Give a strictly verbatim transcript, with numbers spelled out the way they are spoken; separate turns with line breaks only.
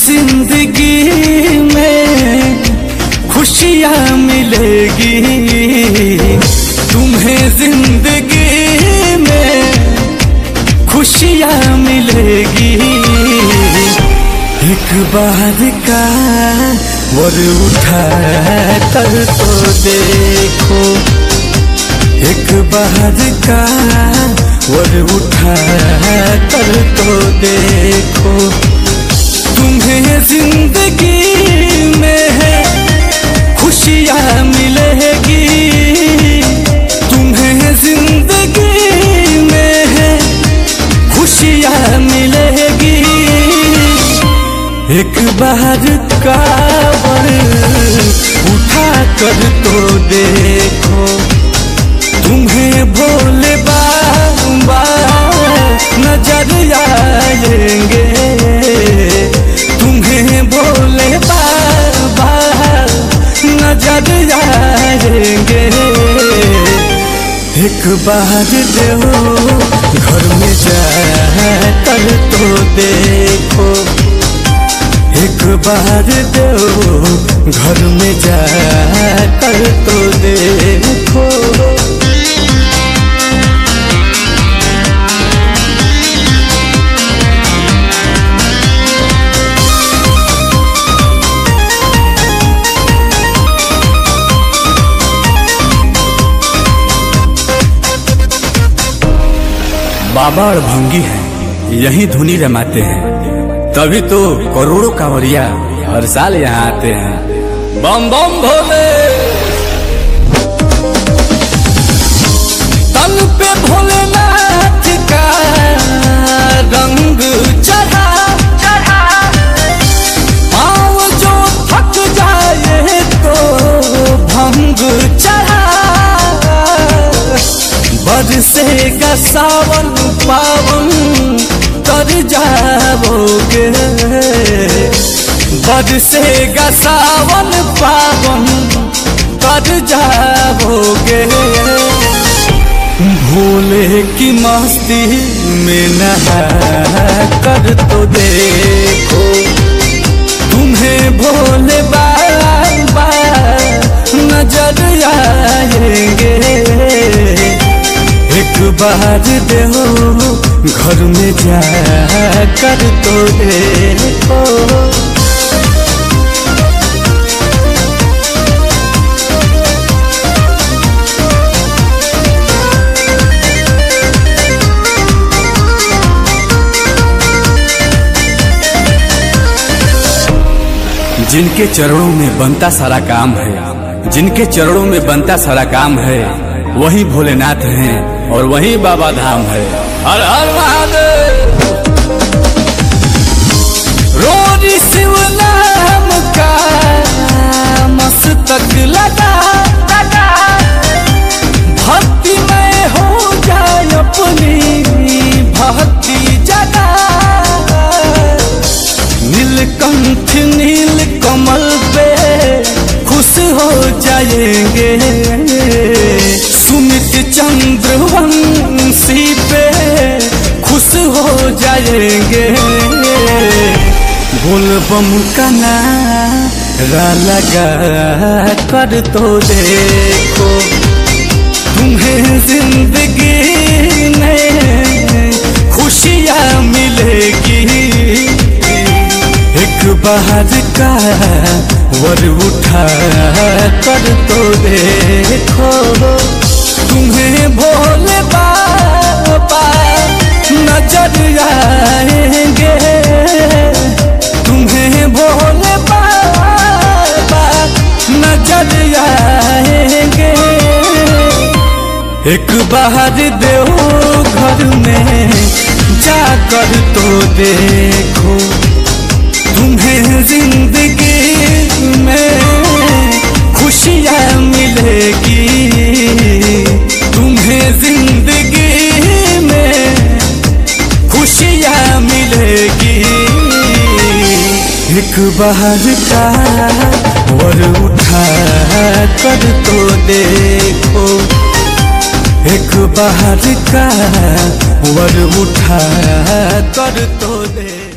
जिंदगी में खुशियाँ मिलेगी, तुम्हें जिंदगी में खुशियाँ मिलेगी। एक बार का वर उठा कर तो देखो, एक बार का वर उठा कर तो देखो, तुम्हें जिंदगी में खुशियाँ मिलेगी, तुम्हें जिंदगी में खुशियाँ मिलेगी। एक बार का वर उठा कर तो देखो, तुम्हें भोले बाबा नजर आएंगे, तुम्हें भोले बाबा नजर आएंगे। एक बार दो घर में जाकर तो देखो, एक बार दो घर में जाकर तो देखो। बाबा और भंगी हैं, यही धुनी रमाते हैं, तभी तो करोड़ों कांवरिया हर साल यहाँ आते हैं। बम बम भोले। तन पे भोलेनाथ का रंग चढ़ा चढ़ा, पाँव जो थक जाए तो भंग चढ़ा, बरसेगा सावन पावन तर जाओगे, बरसेगा सावन पावन तर जाओगे। भोले की मस्ती में नहा कर तो देखो, तुम्हें भोले बाबा नजर आएंगे। एक बार दो घर में जाकर तो देखो। जिनके चरणों में बनता सारा काम है, जिनके चरणों में बनता सारा काम है, वही भोलेनाथ हैं और वही बाबा धाम है। हर हर महादेव। रोज शिव नाम का मस्तक लगा लगा, भक्ति में हो जाए अपनी भक्ति जगा। नीलकंठ नील कमल पे खुश हो जाएंगे, सुमित चंद्रवंशी पे खुश हो जाएंगे। बोलबम का नारा लगा कर तो देखो, तुम्हें जिंदगी में खुशियाँ मिलेगी। एक बार का वर उठा कर तो देखो, तुम्हें भोले बाबा नजर आएंगे, तुम्हें भोले बाबा नजर आएंगे। एक बार दो घर में जाकर तो देखो, तुम्हें जिंदगी में खुशियाँ मिलेगी, तुम्हें जिंदगी में खुशियाँ मिलेगी। एक बार का वर उठा कर तो देखो, एक बार का वर उठा कर तो देखो।